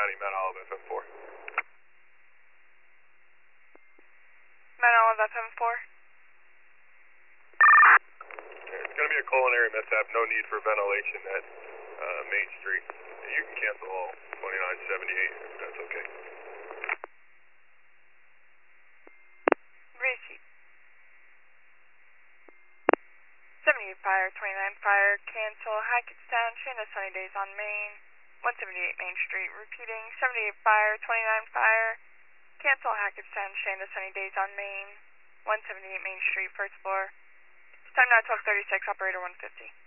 County, Mount Olive FM4. Mount Olive FM4. It's going to be a culinary mishap. No need for ventilation at Main Street. You can cancel all 2978 if that's okay. Receipt. 78 fire, 29 fire, cancel Hackettstown, Shanda Sunny Days on Main, 178 Main Street. Repeating, 78 fire, 29 fire, cancel Hackettstown, Shanda Sunny Days on Main, 178 Main Street, first floor. Time now 12:36, operator 150.